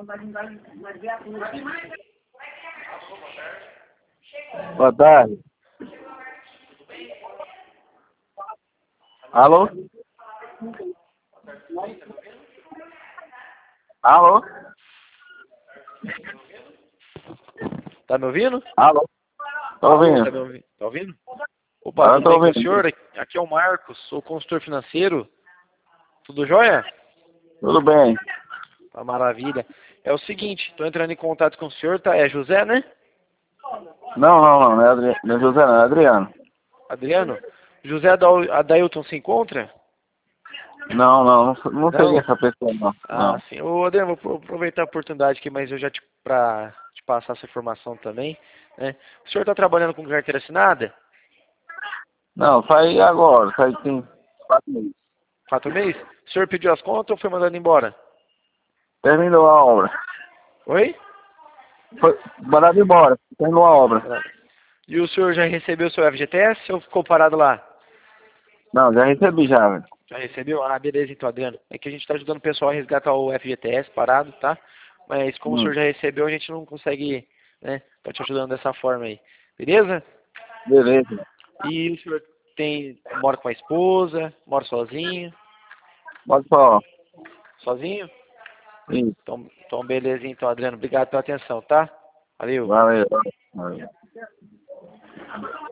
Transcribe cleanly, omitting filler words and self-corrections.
Boa tarde. Alô? Alô? Tá me ouvindo? Alô? Tô Alô, ouvindo. tá me ouvindo? Tá ouvindo? Opa, Agora tudo tô bem com o ouvindo. senhor? Aqui é o Marcos, sou consultor financeiro. Tudo jóia? Tudo bem. Tá maravilha. É o seguinte, tô entrando em contato com o senhor, tá? É José, né? Não é, não é José, não, é Adriano. Adriano? José Adailton se encontra? Não seria Não? essa pessoa, não. Ah, Não. sim. Ô, Adriano, vou aproveitar a oportunidade aqui, mas eu já pra te passar essa informação também, né? O senhor tá trabalhando com carteira assinada? Não, saí agora, saí tem 4 meses. 4 meses? O senhor pediu as contas ou foi mandado embora? Terminou a obra. Oi? Foi mandado embora, terminou a obra. E o senhor já recebeu o seu FGTS ou ficou parado lá? Não, já recebi já, velho. Já recebeu? Ah, beleza, então, Adriano. É que a gente está ajudando o pessoal a resgatar o FGTS parado, tá? Mas como o senhor já recebeu, a gente não consegue, né? Tá te ajudando dessa forma aí. Beleza? Beleza. E o senhor mora com a esposa, mora sozinho? Pode só. Sozinho? Isso. Então beleza, então, Adriano. Obrigado pela atenção, tá? Valeu. Valeu. Valeu.